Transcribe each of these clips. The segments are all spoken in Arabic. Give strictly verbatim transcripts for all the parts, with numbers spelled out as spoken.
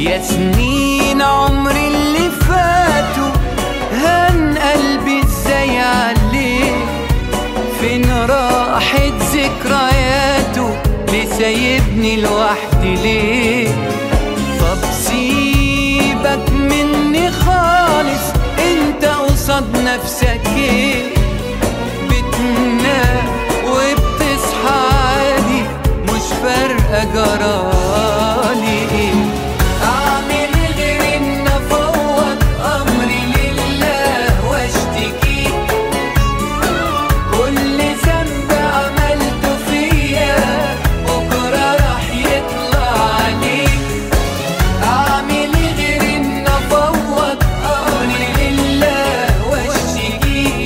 يا سنين عمري اللي فاتوا هان قلبي ازاي عليه، فين راحت ذكرياته ليه سايبني لوحدي ليه؟ طب سيبك مني خالص انت قصاد نفسك ايه؟ بتنام وبتصحى عادي مش فارقة جرالي ايه؟ اعمل غير ان افوض امري لله واشتكي كل ذنب عملته فيا بكره راح يطلع عليك. اعمل غير ان افوض امري لله واشتكي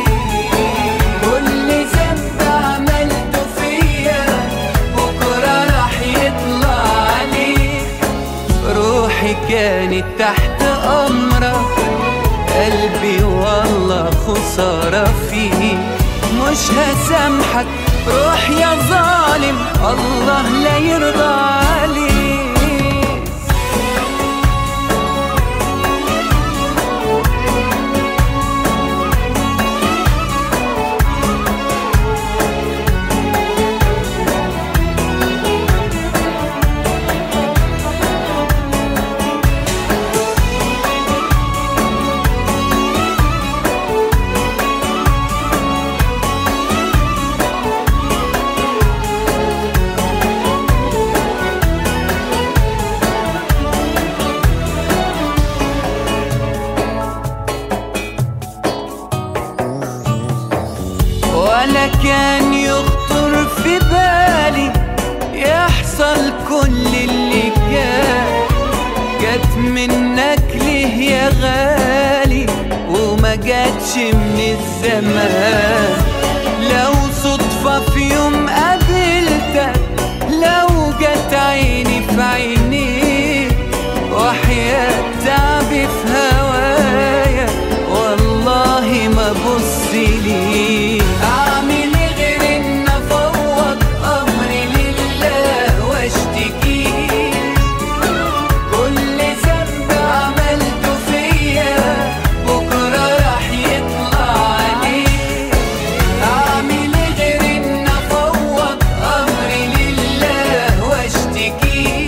كل ذنب عملته فيا بكره راح يطلع عليك. روحي كانت تحت امرك قلبي والله خسارة فيه، مش هسامحك روح يا ظالم الله لا يرضى عليك. ولا كان يخطر في بالي يحصل كل اللي كان، جت منك ليه يا غالي وما جاتش من الزمان. لو صدفة في يوم قابلتك لو جت عيني في عينيك وحياة تعبي في هوايا والله ما بص ليك. اعمل غير ان افوض امري لله واشتكي كل ذنب عملته فيا بكره راح يطلع عليك. اعمل غير ان افوض امري لله واشتكي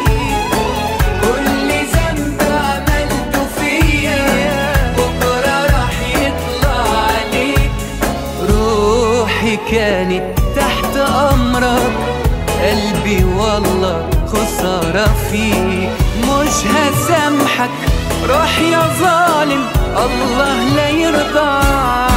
كل ذنب عملته فيا بكره راح يطلع عليك. روحي كانت تحت امرك قلبي والله خسارة فيك، مش هسامحك روح يا ظالم الله لا يرضى.